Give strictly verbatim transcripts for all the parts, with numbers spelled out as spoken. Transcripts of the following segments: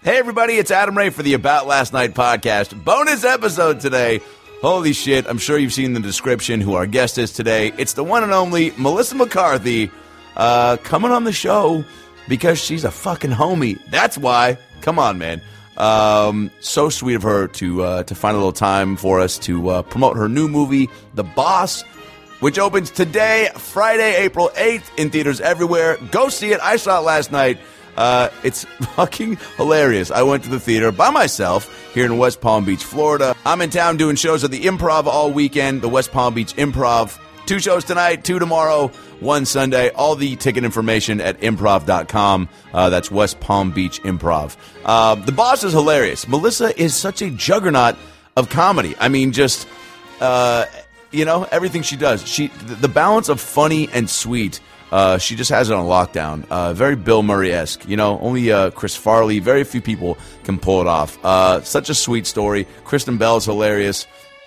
Hey, everybody, it's Adam Ray for the About Last Night podcast. Bonus episode today. Holy shit, I'm sure you've seen the description who our guest is today. It's the one and only Melissa McCarthy uh, coming on the show because she's a fucking homie. That's why. Come on, man. Um, so sweet of her to uh, to find a little time for us to uh, promote her new movie, The Boss, which opens today, Friday, April eighth, in theaters everywhere. Go see it. I saw it last night. Uh, it's fucking hilarious. I went to the theater by myself here in West Palm Beach, Florida. I'm in town doing shows at the Improv all weekend, the West Palm Beach Improv. Two shows tonight, two tomorrow, one Sunday. All the ticket information at improv dot com. Uh, that's West Palm Beach Improv. Uh, the Boss is hilarious. Melissa is such a juggernaut of comedy. I mean, just, uh, you know, everything she does. She The balance of funny and sweet, Uh, she just has it on lockdown. Uh, very Bill Murray-esque. You know, only uh, Chris Farley, very few people can pull it off. Uh, such a sweet story. Kristen Bell is hilarious.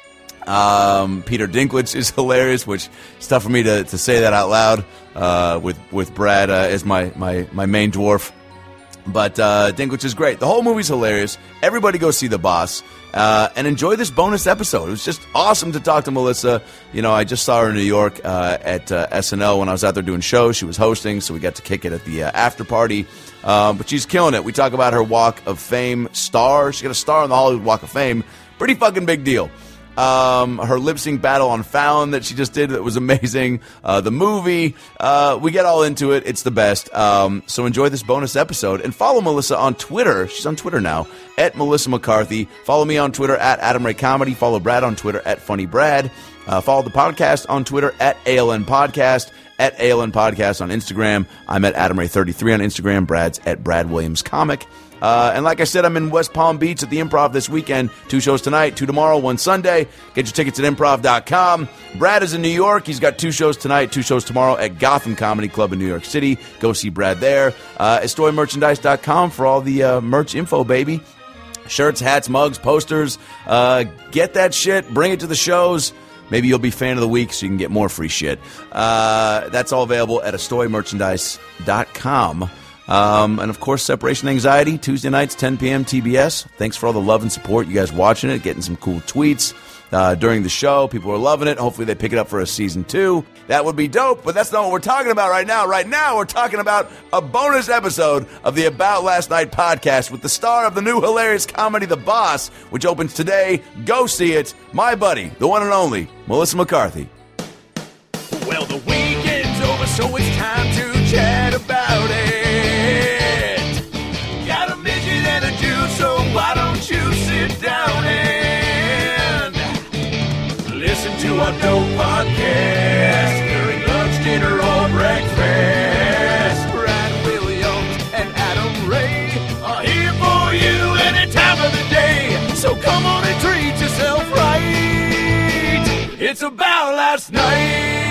Um, Peter Dinklage is hilarious, which is tough for me to, to say that out loud uh, with, with Brad uh, as my, my, my main dwarf. But uh, Dinklage is great. The whole movie's hilarious. Everybody go see The Boss. Uh, and enjoy this bonus episode. It was just awesome to talk to Melissa. You know, I just saw her in New York uh, at uh, S N L when I was out there doing shows. She was hosting, so we got to kick it at the uh, after party. Uh, but she's killing it. We talk about her Walk of Fame star. She got a star on the Hollywood Walk of Fame. Pretty fucking big deal. Um, her lip sync battle on Fallon that she just did that was amazing. Uh, the movie, uh, we get all into it. It's the best. Um, so enjoy this bonus episode and follow Melissa on Twitter. She's on Twitter now at Melissa McCarthy. Follow me on Twitter at Adam Ray Comedy. Follow Brad on Twitter at Funny Brad. Uh, follow the podcast on Twitter at A L N Podcast. At A L N Podcast on Instagram. I'm at Adam Ray thirty-three on Instagram. Brad's at Brad Williams Comic. Uh, and like I said, I'm in West Palm Beach at the Improv this weekend. Two shows tonight, two tomorrow, one Sunday. Get your tickets at improv dot com. Brad is in New York. He's got two shows tonight, two shows tomorrow at Gotham Comedy Club in New York City. Go see Brad there. Uh, Estoy Merchandise dot com for all the uh, merch info, baby. Shirts, hats, mugs, posters. Uh, get that shit. Bring it to the shows. Maybe you'll be fan of the week so you can get more free shit. Uh, that's all available at Estoy Merchandise dot com. Um, and, of course, Separation Anxiety, Tuesday nights, ten p.m., T B S. Thanks for all the love and support. You guys watching it, getting some cool tweets uh, during the show. People are loving it. Hopefully they pick it up for a season two. That would be dope, but that's not what we're talking about right now. Right now we're talking about a bonus episode of the About Last Night podcast with the star of the new hilarious comedy, The Boss, which opens today. Go see it. My buddy, the one and only, Melissa McCarthy. Well, the weekend's over, so it's time to chat about it. Got a midget and a Jew, so why don't you sit down and listen to our dope podcast during lunch, dinner, or breakfast. Brad Williams and Adam Ray are here for you any time of the day. So come on and treat yourself right. It's About Last Night.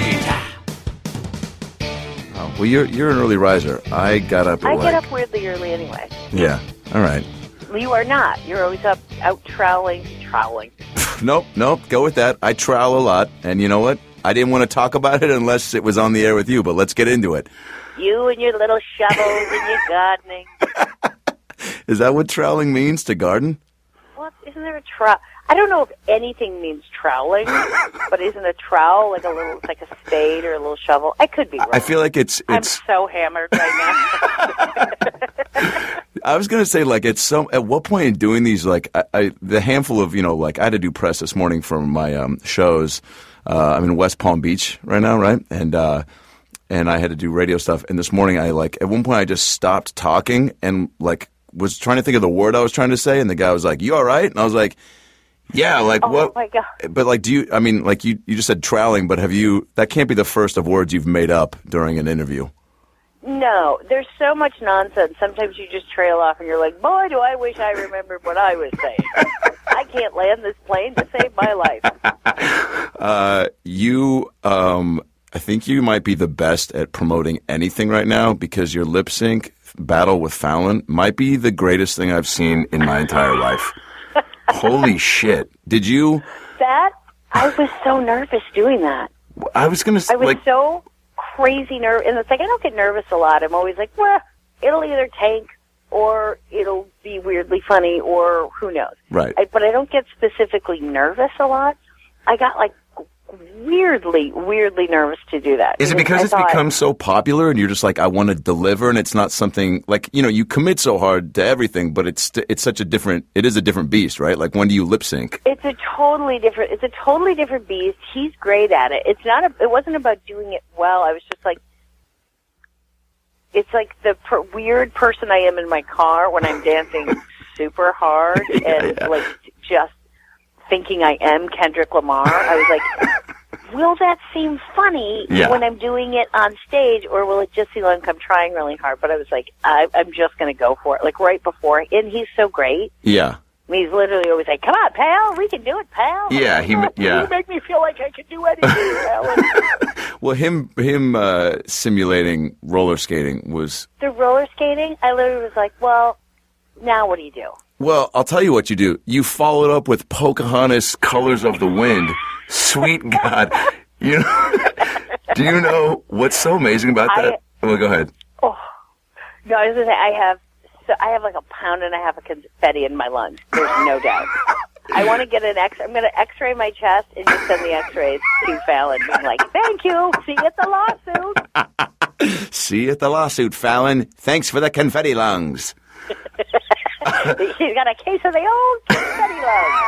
Well, you're you're an early riser. I got up at I like... get up weirdly early anyway. Yeah, all right. You are not. You're always up, out troweling, troweling. Nope, nope, go with that. I trowel a lot, and you know what? I didn't want to talk about it unless it was on the air with you, but let's get into it. You and your little shovels and your gardening. Is that what troweling means, to garden? What? Isn't there a trowel? I don't know if anything means troweling, but isn't a trowel like a little, it's like a spade or a little shovel? I could be wrong. I feel like it's... it's I'm so hammered right now. I was going to say, like, it's so... At what point in doing these, like, I, I, the handful of, you know, like, I had to do press this morning for my um, shows. Uh, I'm in West Palm Beach right now, right? And uh, and I had to do radio stuff. And this morning, I, like, at one point, I just stopped talking and, like, was trying to think of the word I was trying to say. And the guy was like, you all right? And I was like... Yeah, like oh what? Oh my God. But like, do you? I mean, like you, you just said troweling, but have you? That can't be the first of words you've made up during an interview. No, there's so much nonsense. Sometimes you just trail off, and you're like, "Boy, do I wish I remembered what I was saying." I can't land this plane to save my life. Uh, you, um, I think you might be the best at promoting anything right now because your lip sync battle with Fallon might be the greatest thing I've seen in my entire life. Holy shit. Did you? That, I was so nervous doing that. I was going to say, I was like, so crazy nervous. And it's like, I don't get nervous a lot. I'm always like, well, it'll either tank or it'll be weirdly funny, or who knows. Right. I, but I don't get specifically nervous a lot. I got like weirdly, weirdly nervous to do that. Is it because I it's thought, become so popular and you're just like, I want to deliver, and it's not something like, you know, you commit so hard to everything, but it's it's such a different, it is a different beast, right? Like, when do you lip sync? It's a totally different, it's a totally different beast. He's great at it. It's not, a, it wasn't about doing it well. I was just like, it's like the per- weird person I am in my car when I'm dancing super hard yeah, and yeah. like just thinking I am Kendrick Lamar. I was like, will that seem funny yeah. when I'm doing it on stage, or will it just seem like I'm trying really hard? But I was like, I, I'm just going to go for it. Like right before, and he's so great. Yeah. I mean, he's literally always like, come on, pal, we can do it, pal. Yeah, he, you yeah. You make me feel like I can do anything, pal. Well, him him uh, simulating roller skating was... The roller skating, I literally was like, well, now what do you do? Well, I'll tell you what you do. You follow it up with Pocahontas Colors of the Wind. Sweet God. You know, do you know what's so amazing about that? I, well, go ahead. Oh, no, I was going to say, I have, so I have like a pound and a half of confetti in my lungs. There's no doubt. I want to get an X. I'm going to X-ray my chest and just send the X-rays to Fallon. Being like, thank you. See you at the lawsuit. See you at the lawsuit, Fallon. Thanks for the confetti lungs. She's got a case of the old confetti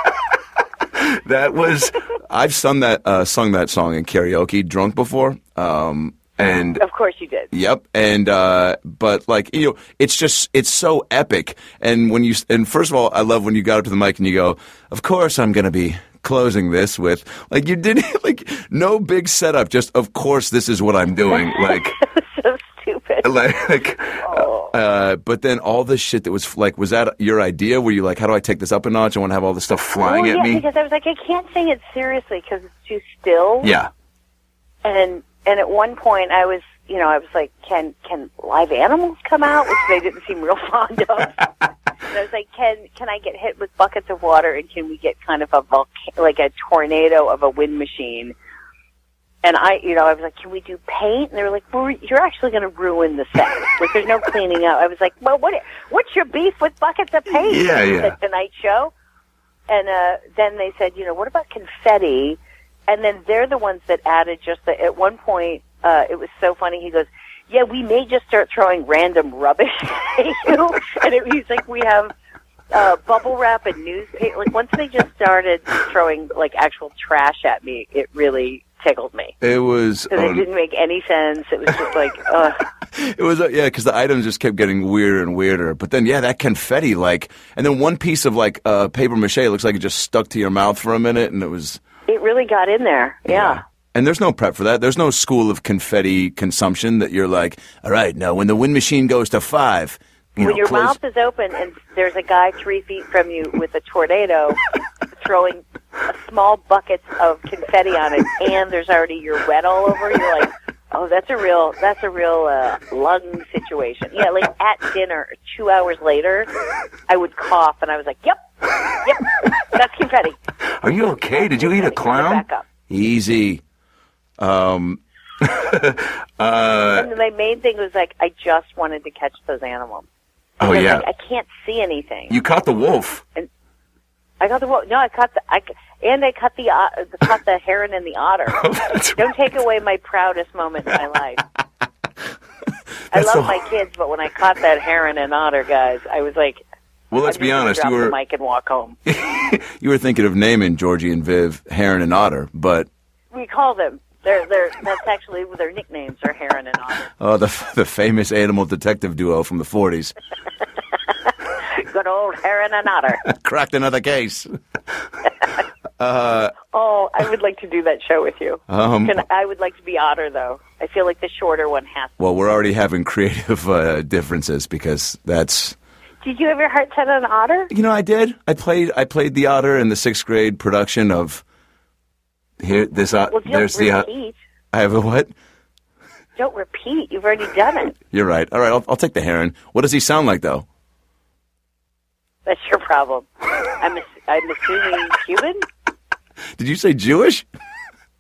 lungs. That was, I've sung that, uh, sung that song in karaoke drunk before. Um, and of course you did. Yep. And, uh, but like, you know, it's just, it's so epic. And when you, and first of all, I love when you got up to the mic and you go, of course I'm going to be closing this with, like, you didn't, like, no big setup, just, of course this is what I'm doing. Like, so stupid. like, like oh. uh, but then all this shit that was like, was that your idea? Were you like, how do I take this up a notch? I want to have all this stuff flying well, at yeah, me. because I was like, I can't sing it seriously because it's too still. Yeah. And and at one point I was, you know, I was like, can can live animals come out? Which they didn't seem real fond of. And I was like, can can I get hit with buckets of water, and can we get kind of a volcano, like a tornado of a wind machine? And I, you know, I was like, can we do paint? And they were like, well, you're actually going to ruin the set. Like, there's no cleaning up. I was like, well, what? What's your beef with buckets of paint? Yeah, yeah. The Tonight Show. And uh, then they said, you know, what about confetti? And then they're the ones that added just the, at one point, uh, it was so funny. He goes, yeah, we may just start throwing random rubbish at you. And it, he's like, we have uh, bubble wrap and newspaper. Like, once they just started throwing, like, actual trash at me, it really tickled me. It was... Because um, it didn't make any sense. It was just like, ugh. It was, uh, yeah, because the items just kept getting weirder and weirder. But then, yeah, that confetti, like, and then one piece of, like, uh, paper mache looks like it just stuck to your mouth for a minute, and it was... It really got in there, yeah. yeah. And there's no prep for that. There's no school of confetti consumption that you're like, all right, now when the wind machine goes to five, you when know, your close... mouth is open and there's a guy three feet from you with a tornado throwing a small buckets of confetti on it, and there's already you're wet all over, you're like, oh, that's a real, that's a real uh, lung situation. Yeah, like at dinner, two hours later, I would cough, and I was like, yep, yep, that's confetti. Are you okay? Did you eat a clown? Back up. Easy. Um, uh, and my main thing was like, I just wanted to catch those animals. Oh, Because, yeah. like, I can't see anything. You caught the wolf. I got the wo- no, I caught the I and I caught the uh, caught the heron and the otter. Oh, that's Don't take away my proudest moment in my life. I love so- my kids, but when I caught that heron and otter, guys, I was like, Well, let's I be just honest. drop You were the mic and walk home. you were thinking of naming Georgie and Viv Heron and Otter, but We call them. They're they're that's actually their nicknames are heron and otter. oh, the the famous animal detective duo from the forties Good old heron and otter. cracked another case. Oh, I would like to do that show with you. Um, Can, I would like to be otter, though. I feel like the shorter one has to. Well, we're already having creative uh, differences because that's. Did you ever heart set an otter? You know, I did. I played. I played the otter in the sixth grade production of. Here, this. Uh, Well, don't there's the. Uh, repeat. I have a what? Don't repeat. You've already done it. You're right. All right, I'll, I'll take the heron. What does he sound like, though? That's your problem. I'm ass- I'm assuming Cuban? Did you say Jewish?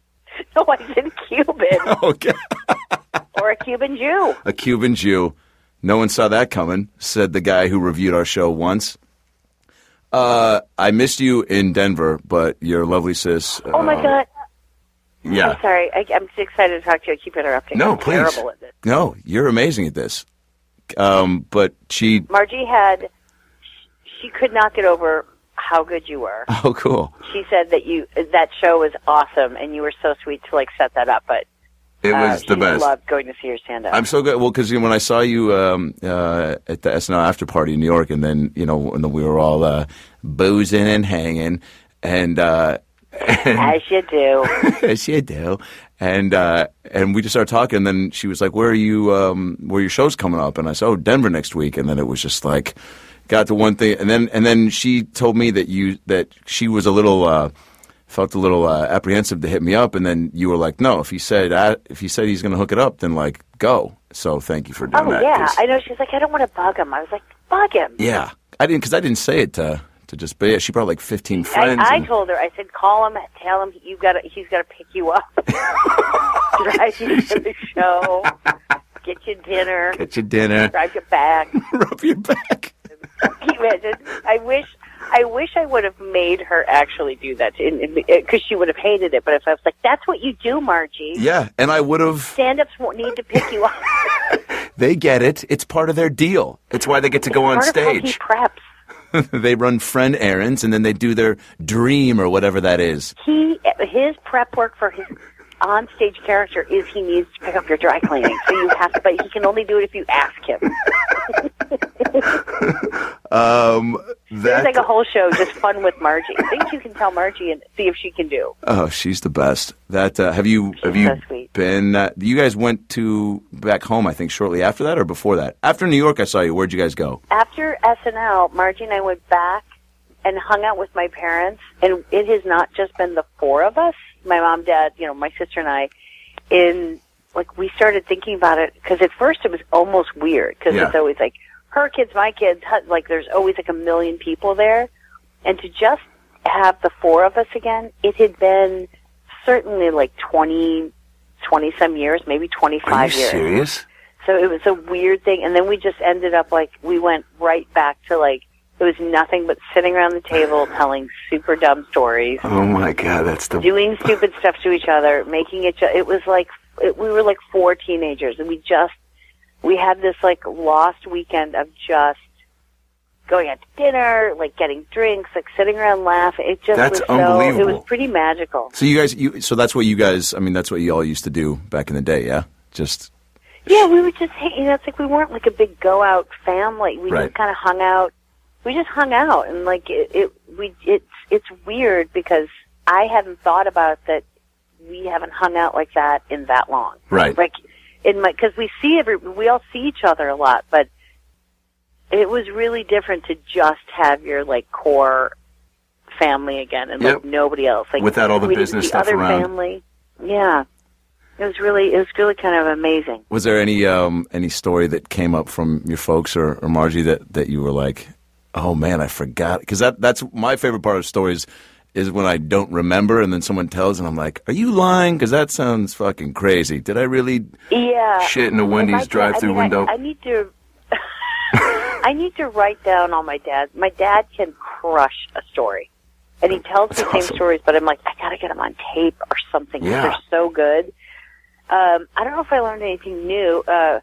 No, I said Cuban. Okay. Or a Cuban Jew. A Cuban Jew. No one saw that coming, said the guy who reviewed our show once. Uh, I missed you in Denver, but your lovely sis. Oh, my uh, God. Yeah. I'm sorry. I, I'm too excited to talk to you. I keep interrupting. No, I'm please. terrible at this. No, you're amazing at this. Um, but she... Margie had... She could not get over how good you were. Oh, cool. She said that you that show was awesome, and you were so sweet to, like, set that up, but... It was uh, the she best. loved going to see your stand-up. I'm so good. Well, because you know, when I saw you um, uh, at the S N L after party in New York, and then you know, when we were all uh, boozing and hanging, and, uh, and as you do, as you do, and uh, and we just started talking. And then she was like, "Where are you? Um, where are your shows coming up?" And I said, "Oh, Denver next week." And then it was just like, got to one thing, and then and then she told me that you that she was a little. Uh, felt a little uh, apprehensive to hit me up, and then you were like, no, if he said uh, if he said he's going to hook it up, then, like, go. So thank you for doing oh, that. yeah. I know. She's like, I don't want to bug him. I was like, bug him. Yeah. I didn't, because I didn't say it to, to just, but yeah, she brought, like, fifteen friends. I, I and, told her, I said, call him, tell him you gotta, he's got to pick you up, drive you to the show, get you dinner, get you dinner, drive you back. rub your back. Can you imagine? I wish... I wish I would have made her actually do that, because she would have hated it. But if I was like, that's what you do, Margie. Yeah, and I would have... Stand-ups won't need to pick you up. They get it. It's part of their deal. It's why they get to go on part stage. Of how he preps. They run friend errands, and then they do their dream or whatever that is. He, his prep work for his on-stage character is he needs to pick up your dry cleaning. So you have to, but he can only do it if you ask him. um, that, There's like a whole show just fun with Margie. Things you can tell Margie and see if she can do. Oh, she's the best. That uh, have you She's have you so sweet. been? Uh, you guys went to back home, I think, shortly after that or before that. After New York, I saw you. Where'd you guys go? After S N L, Margie and I went back and hung out with my parents, and it has not just been the four of us. My mom, dad, you know, my sister and I. In like we started thinking about it because at first it was almost weird because Yeah. it's always like her kids, my kids. Like there's always like a million people there, and to just have the four of us again, it had been certainly like twenty, twenty some years, maybe twenty-five Are you years. serious? So it was a weird thing, and then we just ended up like we went right back to like it was nothing but sitting around the table telling super dumb stories, Oh my God, that's the doing stupid stuff to each other, making it. Ju- it was like it, we were like four teenagers, and we just we had this like lost weekend of just going out to dinner, like getting drinks, like sitting around laughing. It just That's was so, it unbelievable. was pretty magical. So you guys, you so that's what you guys. I mean, that's what you all used to do back in the day, yeah. Just Yeah, we would just hang. You know, it's like we weren't like a big go out family. We Right. just kind of hung out. We just hung out, and like it, it, we, it's, it's weird because I hadn't thought about that. We haven't hung out like that in that long, Right. Like in my, because we see every, we all see each other a lot, but it was really different to just have your like core family again, and Yep. like nobody else, like Without all the we didn't business see stuff other around. family. Yeah, it was really, it was really kind of amazing. was there any um any story that came up from your folks or, or Margie that, that you were like, oh man, I forgot? Because that that's my favorite part of stories is when I don't remember and then someone tells and I'm like, are you lying? Because that sounds fucking crazy. Did I really Yeah. shit in a Wendy's If I could- drive-through I mean, window? I, I need to. I need to write down all my dad. My dad can crush a story, and he tells That's the same awesome. stories. But I'm like, I gotta get them on tape or something. 'Cause Yeah. They're so good. Um, I don't know if I learned anything new. Uh,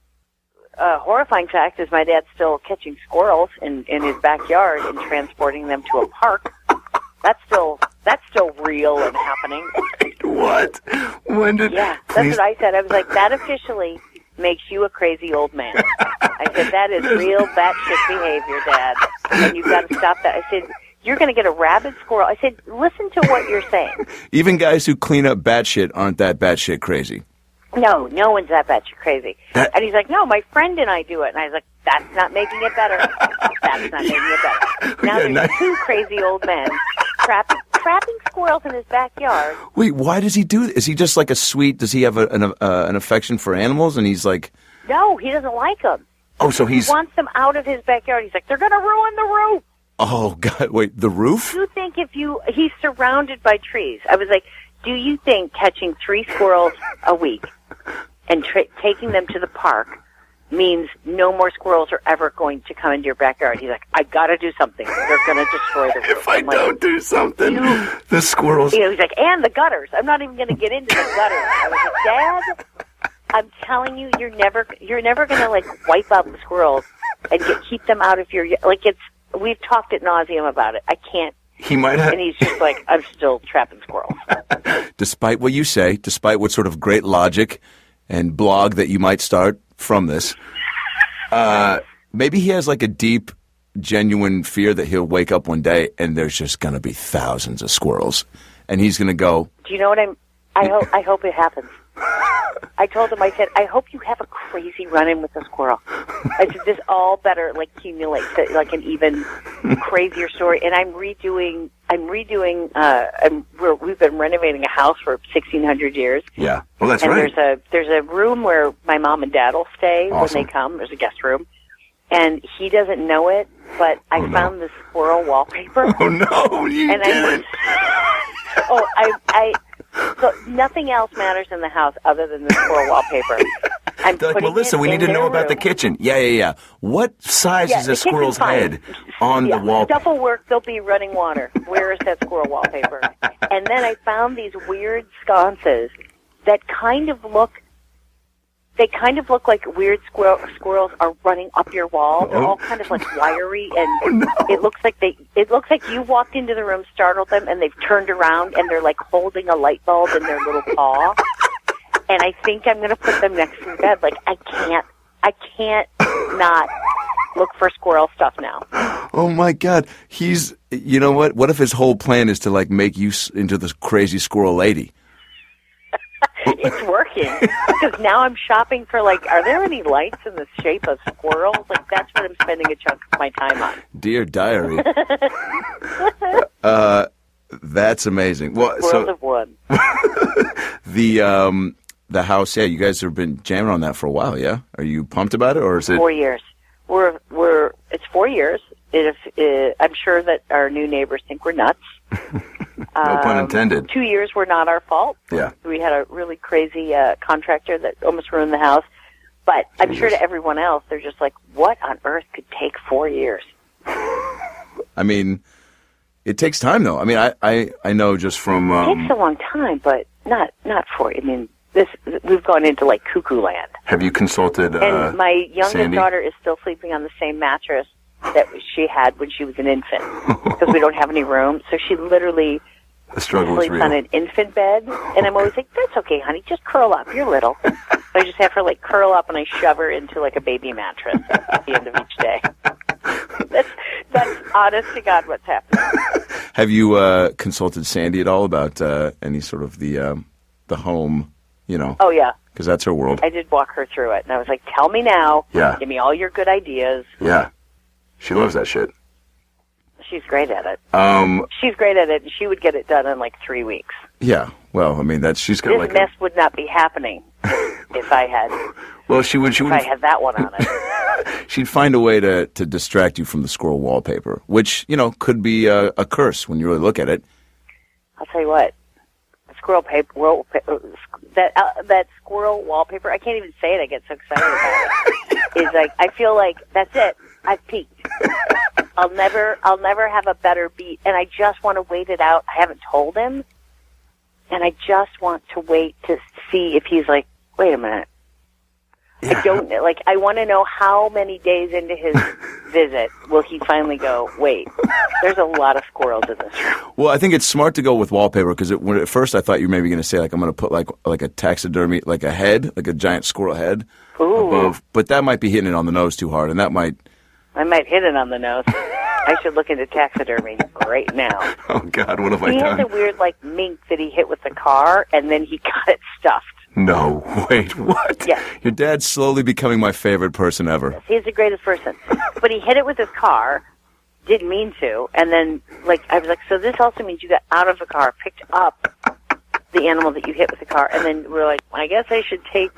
a horrifying fact is my dad's still catching squirrels in in his backyard and transporting them to a park. That's still that's still real and happening. What? When did? Yeah, that's Please- what I said. I was like, that officially makes you a crazy old man. I said, that is real batshit behavior, Dad. And you've got to stop that. I said, you're going to get a rabid squirrel. I said, listen to what you're saying. Even guys who clean up batshit aren't that batshit crazy. No, no one's that batshit crazy. That- And he's like, no, my friend and I do it. And I was like, that's not making it better. That's not making it better. Now Yeah, there's not- two crazy old men trapping, trapping squirrels in his backyard. Wait, why does he do? Is he just like a sweet? Does he have a, an uh, an affection for animals? And he's like, No, he doesn't like them. oh, so he's He wants them out of his backyard. He's like, they're going to ruin the roof. oh god, wait, the roof? Do you think if you, he's surrounded by trees. I was like, do you think catching three squirrels a week and tra- taking them to the park means no more squirrels are ever going to come into your backyard. He's like, I got to do something. They're going to destroy the roof. If I I'm like, don't do something, you, the squirrels. You know, he's like, and the gutters. I'm not even going to get into the gutters. I was like, Dad, I'm telling you, you're never, you're never going to like wipe out the squirrels and get, keep them out of your, like it's, we've talked ad nauseum about it. I can't. He might have. And he's just like, I'm still trapping squirrels. Despite what you say, despite what sort of great logic and blog that you might start from this, uh, maybe he has like a deep, genuine fear that he'll wake up one day and there's just going to be thousands of squirrels. And he's going to go. Do you know what I'm, I hope, I hope it happens. I told him, I said, I hope you have a crazy run-in with a squirrel. I said, this all better, like, accumulate to, like, an even crazier story. And I'm redoing, I'm redoing, uh, I'm, we're, we've been renovating a house for sixteen hundred years. Yeah. Well, that's and right. And there's a, there's a room where my mom and dad will stay Awesome. when they come. There's a guest room. And he doesn't know it, but I Oh, no. found this squirrel wallpaper. Oh, no, you and didn't. I, oh, I, I, so nothing else matters in the house other than the squirrel wallpaper. I'm They're like, putting Melissa, it we in need to know their about the room. kitchen. Yeah, yeah, yeah. What size Yeah, is the a kitchen's squirrel's fine. head on yeah, the wall? Stuff will work. There'll be running water. Where is that squirrel wallpaper? And then I found these weird sconces that kind of look. They kind of look like weird squirrel, squirrels are running up your wall. They're all kind of like wiry, and Oh, no. it looks like they. It looks like you walked into the room, startled them, and they've turned around and they're like holding a light bulb in their little paw. And I think I'm going to put them next to the bed. Like I can't, I can't not look for squirrel stuff now. Oh, my God. He's, you know what? What if his whole plan is to, like, make you s- into this crazy squirrel lady? It's working because now I'm shopping for like, are there any lights in the shape of squirrels? Like that's what I'm spending a chunk of my time on. Dear diary. uh, that's amazing. Well, Squirrels so of wood. the um, the house, yeah, you guys have been jamming on that for a while, yeah? Are you pumped about it, or is it? Four years. We're we're it's four years. It, it, I'm sure that our new neighbors think we're nuts. No pun Um, intended. Two years were not our fault. Yeah. We had a really crazy uh, contractor that almost ruined the house. But I'm sure to everyone else, they're just like, what on earth could take four years? I mean, it takes time, though. I mean, I, I, I know just from... It Um, takes a long time, but not not for. I mean, this we've gone into like cuckoo land. have you consulted uh, And my youngest Sandy? daughter is still sleeping on the same mattress that she had when she was an infant because we don't have any room. So she literally The struggle is sleeps real. on an infant bed, and I'm always like, "That's okay, honey. Just curl up. You're little." So I just have her like curl up, and I shove her into like a baby mattress at the end of each day. That's that's honest to God what's happening. Have you uh, consulted Sandy at all about uh, any sort of the um, the home, you know, Oh yeah, because that's her world. I did walk her through it, and I was like, "Tell me now. Yeah. Give me all your good ideas." Yeah. She loves that shit. She's great at it. Um, She's great at it, and she would get it done in like three weeks. yeah. Well, I mean, that's she's got This like. mess A, would not be happening if I had well, she would. She if would. I had that one on it. She'd find a way to to distract you from the squirrel wallpaper, which you know could be a, a curse when you really look at it. I'll tell you what, squirrel paper, wall, that uh, that squirrel wallpaper. I can't even say it. I get so excited about it. Is like I feel like that's it. I've peaked. I'll never, I'll never have a better beat, and I just want to wait it out. I haven't told him, and I just want to wait to see if he's like, wait a minute. Yeah. I don't like. I want to know how many days into his visit will he finally go, wait, there's a lot of squirrels in this room. Well, I think it's smart to go with wallpaper because at first I thought you were maybe going to say like I'm going to put like like a taxidermy, like a head, like a giant squirrel head Ooh. above, but that might be hitting it on the nose too hard, and that might. I might hit it on the nose. I should look into taxidermy right now. Oh God, what have I He has done? a weird, like, mink that he hit with the car, and then he got it stuffed. No, wait, what? Yeah. Your dad's slowly becoming my favorite person ever. He's the greatest person. But he hit it with his car, didn't mean to, and then, like, I was like, so this also means you got out of the car, picked up the animal that you hit with the car, and then we're like, I guess I should take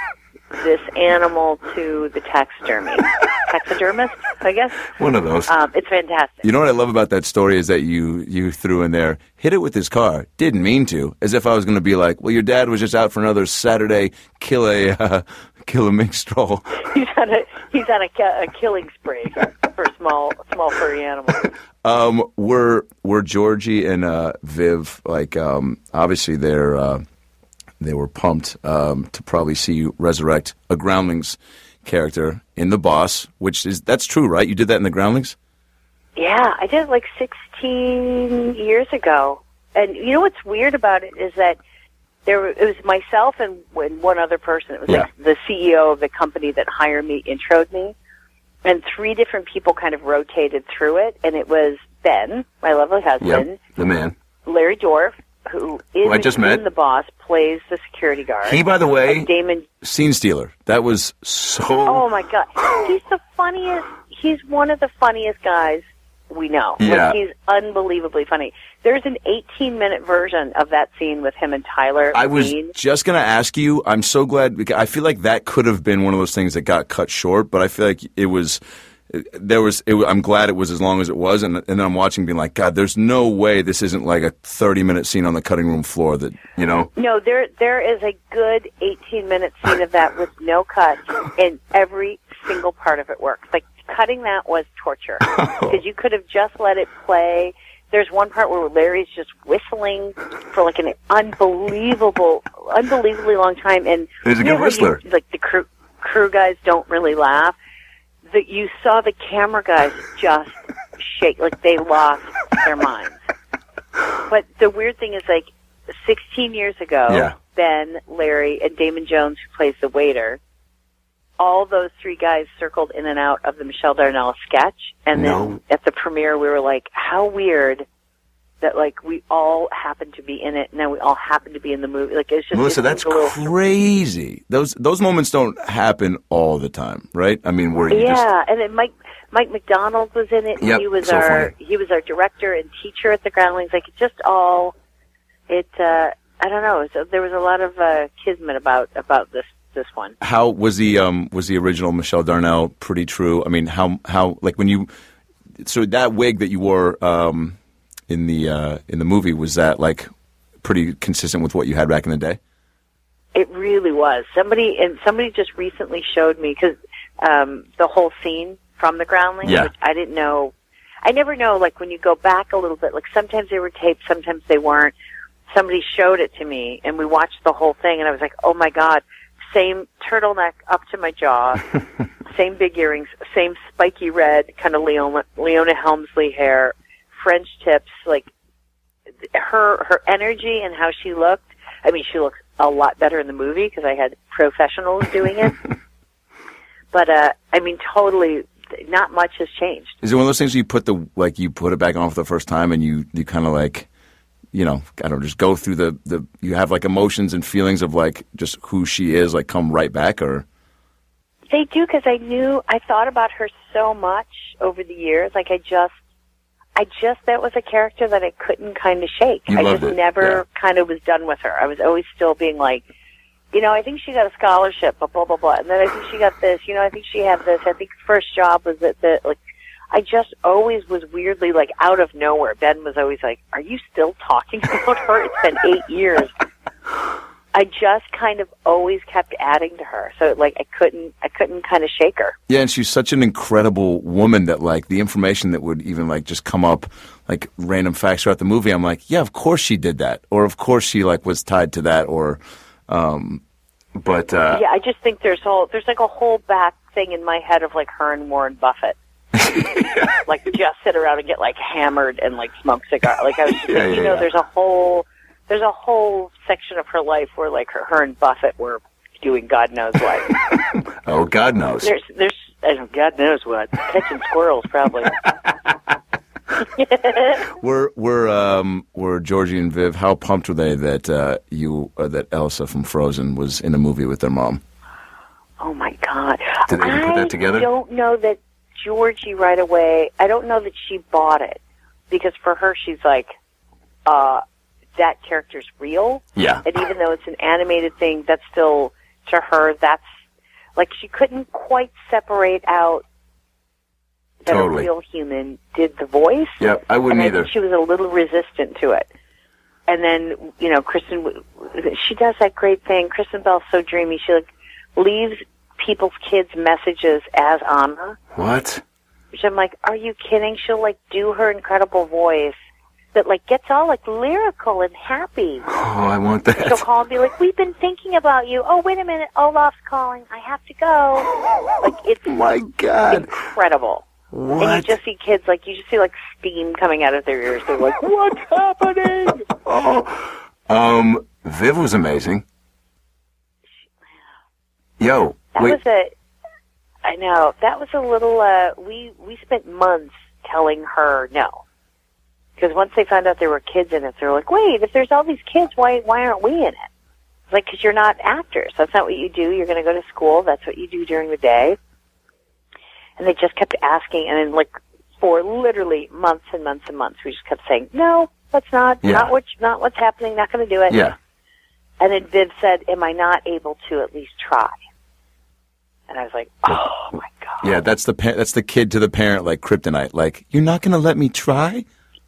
this animal to the taxidermy. Taxidermist, I guess? One of those. Um, it's fantastic. You know what I love about that story is that you you threw in there, hit it with his car, didn't mean to, as if I was going to be like, well, your dad was just out for another Saturday, kill a uh, kill a minstrel. He's on a he's on a, a killing spree for small small furry animals. Um, were were Georgie and uh, Viv like um, obviously they're uh, they were pumped um, to probably see you resurrect a Groundlings character in The Boss, which is that's true, right? You did that in the Groundlings? Yeah, I did it like sixteen years ago. And you know what's weird about it is that there were, it was myself and, and one other person. It was Yeah. like the C E O of the company that hired me, introed me, and three different people kind of rotated through it. And it was Ben, my lovely husband, Yep, the man. Larry Dorff, who is Who I just in met. The Boss, plays the security guard. He, by the way, And Damon. scene stealer. That was so. Oh my God, he's the funniest. He's one of the funniest guys we know. Yeah. Like, he's unbelievably funny. There's an eighteen-minute version of that scene with him and Tyler. I was Levine. just going to ask you. I'm so glad. Because I feel like that could have been one of those things that got cut short, but I feel like it was. There was. It, I'm glad it was as long as it was, and, and then I'm watching, being like, God, there's no way this isn't like a thirty-minute scene on the cutting room floor. That you know. No, there there is a good eighteen-minute scene of that with no cuts, and every single part of it works. Like, cutting that was torture because you could have just let it play. There's one part where Larry's just whistling for like an unbelievable, unbelievably long time, and He's a you good know how whistler. You, like the crew crew guys don't really laugh. That you saw the camera guys just shake, like they lost their minds. But the weird thing is, like, sixteen years ago, Yeah. Ben, Larry, and Damon Jones, who plays the waiter, all those three guys circled in and out of the Michelle Darnell sketch. And then No. at the premiere, we were like, how weird that, like, we all happened to be in it, and then we all happened to be in the movie. Like, it's just Melissa, it that's seems a little, crazy. Those those moments don't happen all the time, right? I mean, where you yeah, just and then Mike Mike McDonald was in it. Yep, he was so our funny. he was our director and teacher at the Groundlings. Like, it just all it. Uh, I don't know. So there was a lot of uh, kismet about about this this one. how was the um was the original Michelle Darnell pretty true? I mean, how how like when you so that wig that you wore um in the uh in the movie, was that like pretty consistent with what you had back in the day? It really was. Somebody and somebody just recently showed me because um, the whole scene from the Groundlings, Yeah. which I didn't know. I never know. Like when you go back a little bit, like sometimes they were taped, sometimes they weren't. Somebody showed it to me, and we watched the whole thing, and I was like, "Oh my God!" Same turtleneck up to my jaw, same big earrings, same spiky red kind of Leona, Leona Helmsley hair, French tips, like her her energy and how she looked. I mean, she looks a lot better in the movie because I had professionals doing it. But uh, I mean, totally, not much has changed. Is it one of those things where you put the like you put it back on for the first time and you you kind of like, you know, I don't know, just go through the, the you have like emotions and feelings of like just who she is, like come right back? Or They do, because I knew, I thought about her so much over the years. Like, I just, I just, that was a character that I couldn't kind of shake. You I loved just it, never yeah. kind of was done with her. I was always still being like, you know, I think she got a scholarship, but blah, blah, blah. And then I think she got this, you know, I think she had this. I think first job was at the, like, I just always was weirdly, like, out of nowhere. Ben was always like, are you still talking about her? It's been eight years. I just kind of always kept adding to her. So, like, I couldn't, I couldn't kind of shake her. yeah, and she's such an incredible woman that like the information that would even like just come up, like random facts throughout the movie. I'm like, yeah, of course she did that, or of course she like was tied to that, or, um, but uh, Yeah, I just think there's whole, there's like a whole back thing in my head of like her and Warren Buffett. Like just sit around and get like hammered and like smoke cigars. Like I was just Yeah, like, yeah, you know, yeah. there's a whole, there's a whole section of her life where like her, her and Buffett were doing God knows what. oh, God knows. There's, there's, I don't, God knows what. Catching squirrels probably. Were were um were Georgie and Viv, how pumped were they that uh, you uh, that Elsa from Frozen was in a movie with their mom? Oh my God! Did they even put that together? I don't know that Georgie right away. I don't know that she bought it because for her, she's like, uh, that character's real. Yeah. And even though it's an animated thing, that's still to her. That's like she couldn't quite separate out that Totally. a real human did the voice. Yep, I wouldn't and I either. think she was a little resistant to it. And then, you know, Kristen, she does that great thing. Kristen Bell's so dreamy. She like leaves people's kids' messages as Anna. What? Which I'm like, are you kidding? She'll, like, do her incredible voice that, like, gets all, like, lyrical and happy. Oh, I want that. She'll call and be like, we've been thinking about you. Oh, wait a minute. Olaf's calling. I have to go. Like, it's oh my God. incredible. What? And you just see kids, like, you just see, like, steam coming out of their ears. They're like, what's happening? Oh. Um, Viv was amazing. Yo, that wait. was a, I know, that was a little, uh, we, we spent months telling her no. Because once they found out there were kids in it, they're like, wait, if there's all these kids, why, why aren't we in it? It's like, because you're not actors. That's not what you do. You're going to go to school. That's what you do during the day. And they just kept asking, and then, like, for literally months and months and months, we just kept saying, no, that's not, yeah. not, what, not what's happening, not going to do it. Yeah. And then Viv said, am I not able to at least try? And I was like, oh, my God. Yeah, that's the pa- that's the kid to the parent, like, kryptonite. Like, you're not going to let me try?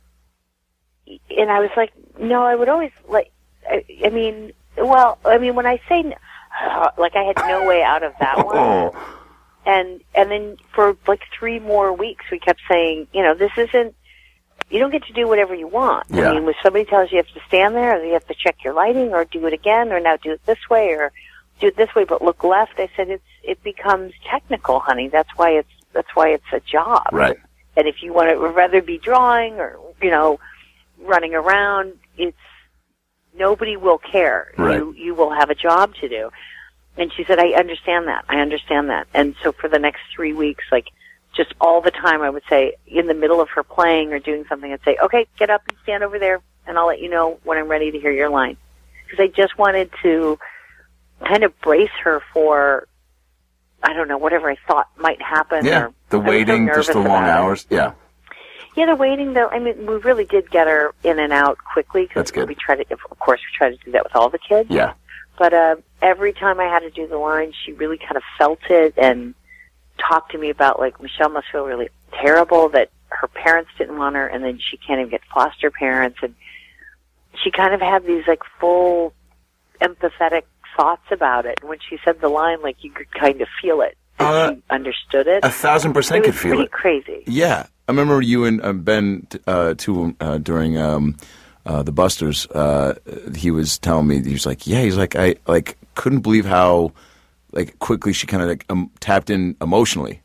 And I was like, no, I would always, like, I, I mean, well, I mean, when I say, uh, like, I had no way out of that one. Oh. And and then for, like, three more weeks, we kept saying, you know, this isn't, you don't get to do whatever you want. Yeah. I mean, when somebody tells you you have to stand there, or you have to check your lighting, or do it again, or now do it this way, or do it this way, but look left. I said, it's it becomes technical, honey. That's why it's that's why it's a job. Right. And if you want to rather be drawing or, you know, running around, it's nobody will care. Right. You you will have a job to do. And she said, I understand that. I understand that. And so for the next three weeks, like, just all the time, I would say, in the middle of her playing or doing something, I'd say, okay, get up and stand over there, and I'll let you know when I'm ready to hear your line. Because I just wanted to kind of brace her for, I don't know, whatever I thought might happen. Yeah, or, the waiting, so just the long hours. It. Yeah. Yeah, the waiting, though, I mean, we really did get her in and out quickly. Cause That's good. We tried to, of course, we tried to do that with all the kids. Yeah. But uh, every time I had to do the line, she really kind of felt it and talked to me about, like, Michelle must feel really terrible that her parents didn't want her, and then she can't even get foster parents. And she kind of had these, like, full empathetic thoughts about it. And when she said the line, like, you could kind of feel it. And uh, she understood it. A thousand percent it could feel it. it. Pretty crazy. Yeah. I remember you and uh, Ben, uh, too, uh, during um, uh, the Busters, uh, he was telling me, he was like, yeah, he's like, I like couldn't believe how like quickly she kind of like um, tapped in emotionally.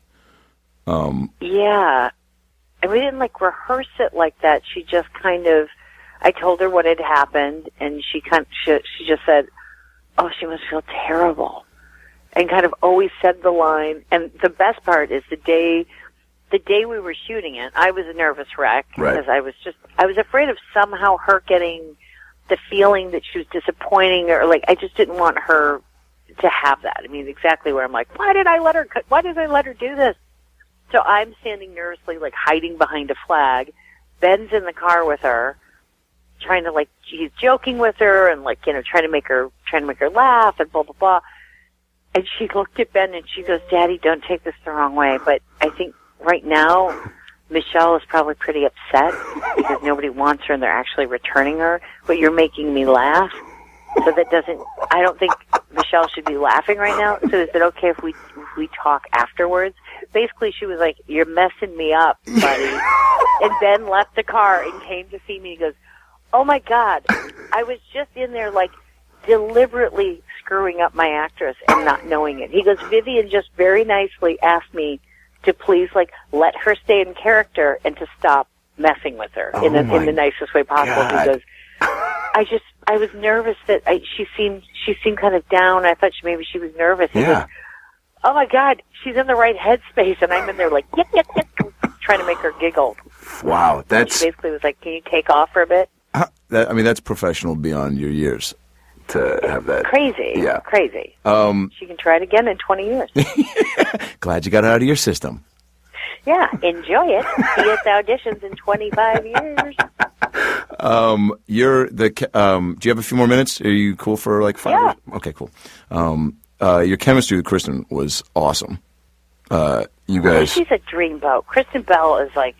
Um, yeah. And we didn't like rehearse it like that. She just kind of, I told her what had happened, and she kind she, she just said, oh, she must feel terrible. And kind of always said the line. And the best part is the day, the day we were shooting it, I was a nervous wreck. Right. Because I was just, I was afraid of somehow her getting the feeling that she was disappointing, or like, I just didn't want her to have that. I mean, exactly where I'm like, why did I let her, why did I let her do this? So I'm standing nervously, like hiding behind a flag. Ben's in the car with her, trying to like, he's joking with her and like, you know, trying to make her, trying to make her laugh and blah, blah, blah. And she looked at Ben and she goes, Daddy, don't take this the wrong way, but I think right now Michelle is probably pretty upset because nobody wants her and they're actually returning her, but you're making me laugh. So that doesn't, I don't think Michelle should be laughing right now. So is it okay if we, if we talk afterwards? Basically, she was like, you're messing me up, buddy. And Ben left the car and came to see me. He goes, oh my God, I was just in there like deliberately screwing up my actress and not knowing it. He goes, Vivian just very nicely asked me to please like let her stay in character and to stop messing with her oh in, the, in the nicest way possible. God. He goes, I just, I was nervous that I, she seemed, she seemed kind of down. I thought she, maybe she was nervous. He yeah. goes, oh my God, she's in the right headspace, and I'm in there like, yip, yip, yip, trying to make her giggle. Wow, that's She basically was like, can you take off for a bit? uh, that, I mean, that's professional beyond your years to have that. Crazy. Yeah. Crazy. Um, she can try it again in twenty years. Glad you got it out of your system. Yeah, enjoy it. See its auditions in twenty-five years. Um, you're the. Um, do you have a few more minutes? Are you cool for like five? Yeah. Minutes? Okay, cool. Um, uh, your chemistry with Kristen was awesome. Uh, you guys. She's a dreamboat. Kristen Bell is like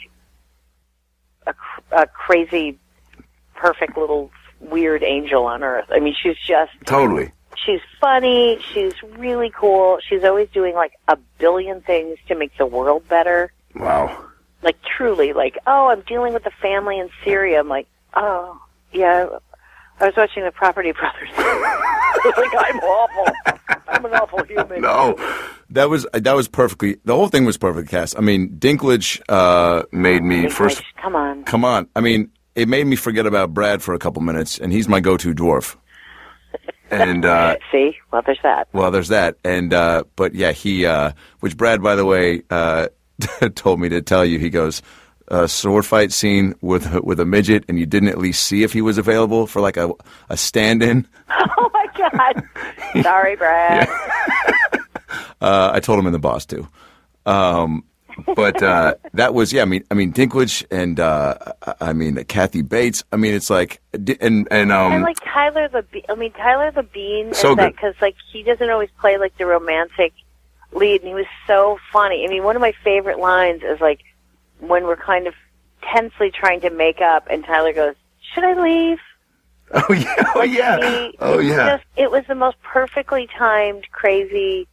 a, a crazy, perfect little weird angel on earth. I mean, she's just Totally. she's funny. She's really cool. She's always doing like a billion things to make the world better. Wow. Like truly, like, oh, I'm dealing with a family in Syria. I'm like, oh, yeah. I was watching the Property Brothers. Like, I'm awful. I'm an awful human. No, that was that was perfectly. The whole thing was perfectly cast. I mean, Dinklage uh, made me Dinklage, first. Come on, come on. I mean, it made me forget about Brad for a couple minutes, and he's my go-to dwarf. And uh, see, well, there's that. Well, there's that, and uh, but yeah, he. Uh, which Brad, by the way, uh, told me to tell you. He goes. A sword fight scene with with a midget, and you didn't at least see if he was available for like a a stand-in. Oh my God! Sorry, Brad. Yeah. uh, I told him in the boss too, um, but uh, that was yeah. I mean, I mean Dinklage and uh, I mean Kathy Bates. I mean, it's like and and um. I like Tyler the. Be- I mean Tyler the Bean. So is that good because like he doesn't always play like the romantic lead, and he was so funny. I mean, one of my favorite lines is like. When we're kind of tensely trying to make up, and Tyler goes, "Should I leave?" Oh yeah, oh yeah, he, oh yeah. Just, it was the most perfectly timed, crazy.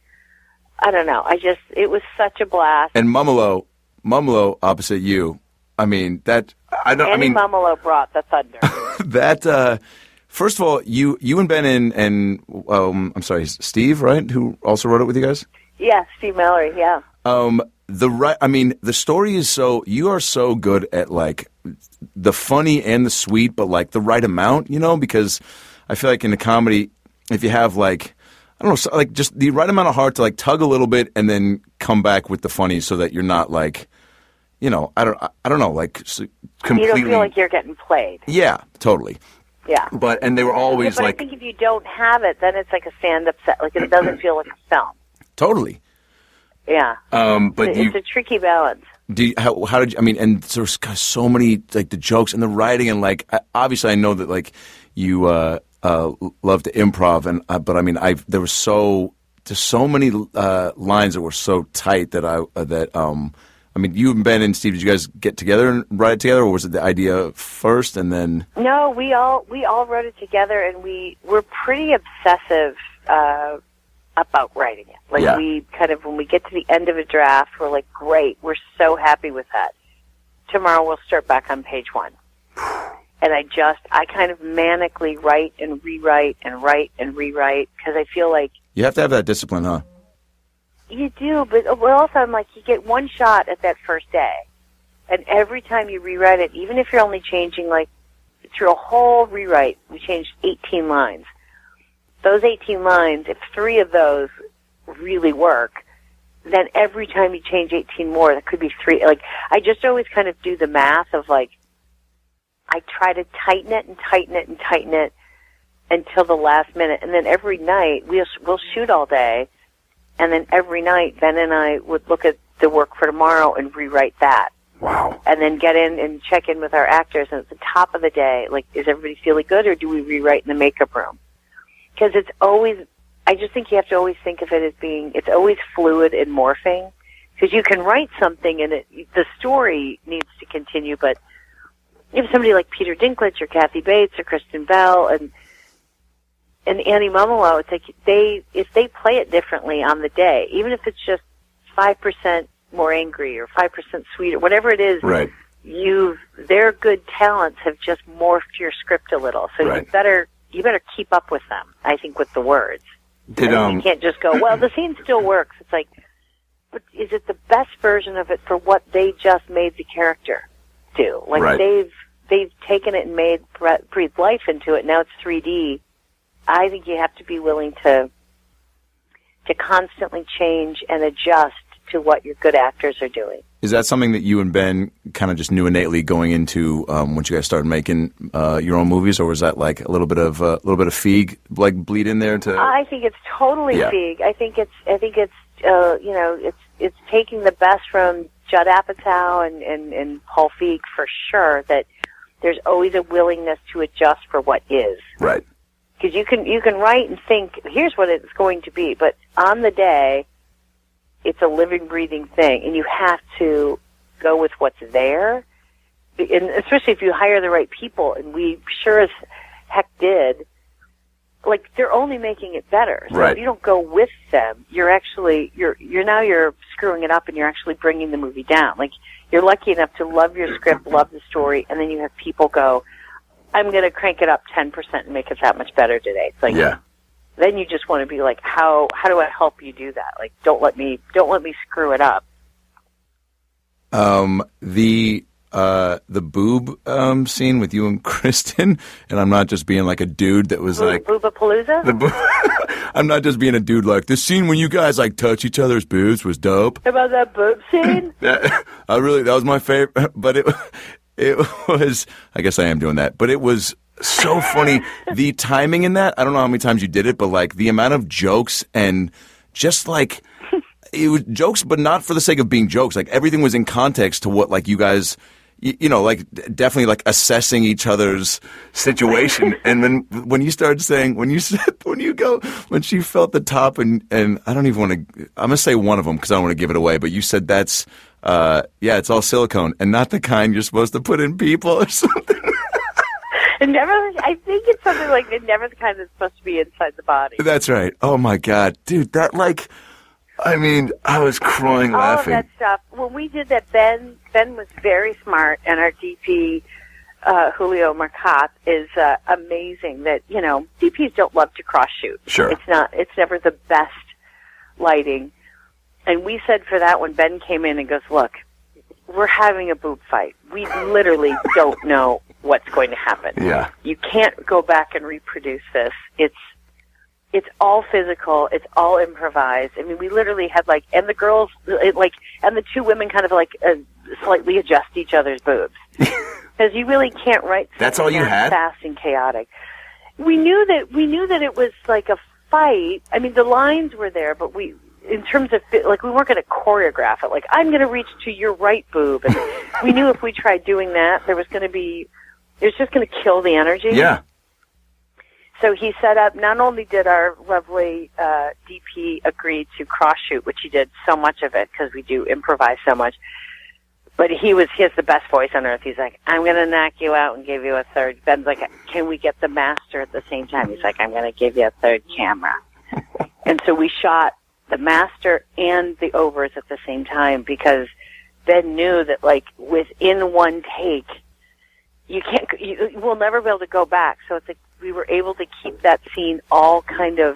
I don't know. I just, it was such a blast. And Mumolo, Mumolo opposite you. I mean that. I don't. Andy I mean, Mumolo brought the thunder. that. Uh, first of all, you you and Ben and and um, I'm sorry, Steve, right? Who also wrote it with you guys? Yeah, Steve Mallory. Yeah. Um. The right, I mean, the story is so, you are so good at like the funny and the sweet, but like the right amount, you know, because I feel like in a comedy, if you have like, I don't know, so like just the right amount of heart to like tug a little bit and then come back with the funny so that you're not like, you know, I don't, I don't know, like completely. You don't feel like you're getting played. Yeah, totally. Yeah. But, and they were always yeah, but like. I think if you don't have it, then it's like a stand-up set. Like it doesn't feel like a film. Totally. Yeah, um, but it's, you, it's a tricky balance. Do you, how, how did you? I mean, and there's so many like the jokes and the writing and like I, obviously I know that like you uh, uh, love to improv and uh, but I mean I there was so there's so many uh, lines that were so tight that I uh, that um I mean you and Ben and Steve, did you guys get together and write it together, or was it the idea first and then? No, we all we all wrote it together, and we were pretty obsessive. Uh, about writing it. Like yeah. we kind of, when we get to the end of a draft, we're like, great, we're so happy with that. Tomorrow we'll start back on page one. And I just, I kind of manically write and rewrite and write and rewrite because I feel like... You have to have that discipline, huh? You do, but also I'm like, you get one shot at that first day. And every time you rewrite it, even if you're only changing like, through a whole rewrite, we changed eighteen lines. Those eighteen lines, if three of those really work, then every time you change eighteen more, that could be three. Like, I just always kind of do the math of, like, I try to tighten it and tighten it and tighten it until the last minute. And then every night, we'll, we'll shoot all day, and then every night, Ben and I would look at the work for tomorrow and rewrite that. Wow. And then get in and check in with our actors, and at the top of the day, like, is everybody feeling good, or do we rewrite in the makeup room? Because it's always, I just think you have to always think of it as being, it's always fluid and morphing. Because you can write something and it, the story needs to continue, but if somebody like Peter Dinklage or Kathy Bates or Kristen Bell and and Annie Mumolo, it's like they, if they play it differently on the day, even if it's just five percent more angry or five percent sweeter, whatever it is, right. you their good talents have just morphed your script a little. So right. you better you better keep up with them, I think, with the words. Did, um, you can't just go, well, the scene still works. It's like, but is it the best version of it for what they just made the character do? Like right. they've they've taken it and made breathed life into it. Now it's three D. I think you have to be willing to to constantly change and adjust to what your good actors are doing. Is that something that you and Ben kind of just knew innately going into um, once you guys started making uh, your own movies, or was that like a little bit of a uh, little bit of Feig like bleed in there to? I think it's totally yeah. Feig. I think it's I think it's uh, you know it's it's taking the best from Judd Apatow and, and, and Paul Feig for sure. That there's always a willingness to adjust for what is. Right. Because you can you can write and think, here's what it's going to be, but on the day, it's a living, breathing thing, and you have to go with what's there. And especially if you hire the right people, and we sure as heck did. like they're only making it better. So right. if you don't go with them, you're actually you're you're now you're screwing it up, and you're actually bringing the movie down. Like you're lucky enough to love your script, love the story, and then you have people go, "I'm going to crank it up ten percent and make it that much better today." It's like, yeah. Then you just want to be like, how how do I help you do that? Like, don't let me don't let me screw it up. Um, the uh the boob um scene with you and Kristen, and I'm not just being like a dude that was Bo- like Boobapalooza. the bo- I'm not just being a dude like the scene when you guys like touch each other's boobs was dope. How about that boob scene? That, I really that was my favorite, but it it was I guess I am doing that, but it was so funny. The timing in that, I don't know how many times you did it, but like the amount of jokes and just like it was jokes, but not for the sake of being jokes. Like everything was in context to what like you guys, you, you know, like definitely like assessing each other's situation. And then when you started saying, when you said, when you go, when she felt the top and, and I don't even want to, I'm going to say one of them because I don't want to give it away, but you said that's, uh, yeah, it's all silicone and not the kind you're supposed to put in people or something. And never, I think it's something like never the kind that's supposed to be inside the body. That's right. Oh my God, dude, that like, I mean, I was crying All laughing. of that stuff. When we did that, Ben, Ben was very smart, and our D P, uh, Julio Marcat, is uh, amazing. That you know, D Ps don't love to cross shoot. Sure, it's not. It's never the best lighting. And we said for that when Ben came in and goes, look, we're having a boob fight. We literally don't know what's going to happen. Yeah. You can't go back and reproduce this. It's it's all physical. It's all improvised. I mean, we literally had like, and the girls, it, like, and the two women kind of like uh, slightly adjust each other's boobs. Because you really can't write That's all you had? fast and chaotic. We knew that, we knew that it was like a fight. I mean, the lines were there, but we, in terms of, like, we weren't going to choreograph it. Like, I'm going to reach to your right boob. And we knew if we tried doing that, there was going to be, it was just going to kill the energy. Yeah. So he set up, not only did our lovely uh, D P agree to cross-shoot, which he did so much of it because we do improvise so much, but he was he has the best voice on earth. He's like, I'm going to knock you out and give you a third. Ben's like, can we get the master at the same time? He's like, I'm going to give you a third camera. And so we shot the master and the overs at the same time because Ben knew that, like, within one take, you can't, you, we'll never be able to go back. So it's like we were able to keep that scene all kind of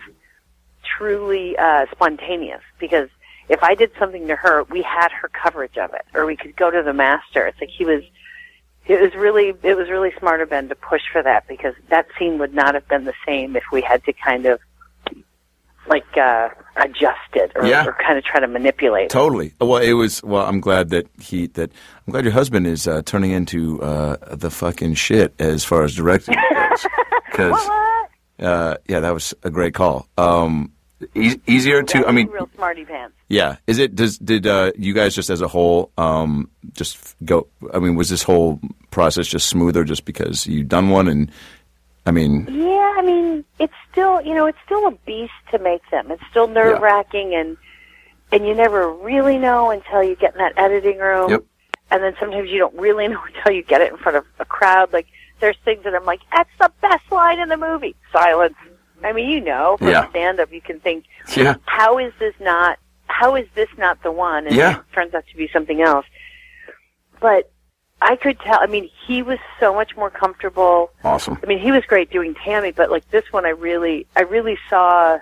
truly uh, spontaneous because if I did something to her, we had her coverage of it, or we could go to the master. It's like he was, it was really, it was really smart of Ben to push for that because that scene would not have been the same if we had to kind of like uh, adjust it or, yeah. or kind of try to manipulate it. Totally. Well, it was. Well, I'm glad that he. That I'm glad your husband is uh, turning into uh, the fucking shit as far as directing goes. Because uh, yeah, that was a great call. Um, e- easier to. That I mean, real smarty pants. Yeah. Is it? Does did uh, you guys just as a whole um, just go? I mean, was this whole process just smoother just because you done one and? I mean, yeah, I mean, it's still, you know, it's still a beast to make them. It's still nerve wracking, yeah. and and you never really know until you get in that editing room. Yep. And then sometimes you don't really know until you get it in front of a crowd. Like there's things that I'm like, that's the best line in the movie. Silence. I mean, you know, from yeah. stand-up, you can think, yeah. how is this not? How is this not the one? And yeah. it turns out to be something else. But I could tell, I mean, he was so much more comfortable. Awesome. I mean, he was great doing Tammy, but like this one, I really, I really saw,